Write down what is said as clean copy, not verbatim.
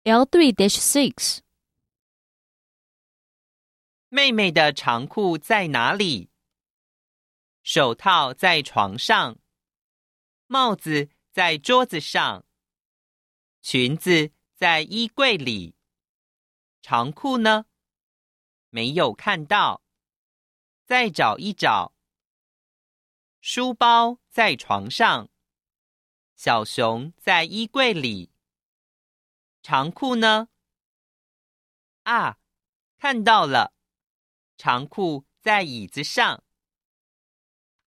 L3-6 妹妹的长裤在哪里？手套在床上，帽子在桌子上，裙子在衣柜里，长裤呢？没有看到，再找一找。书包在床上，小熊在衣柜里，长裤呢？啊，看到了，长裤在椅子上。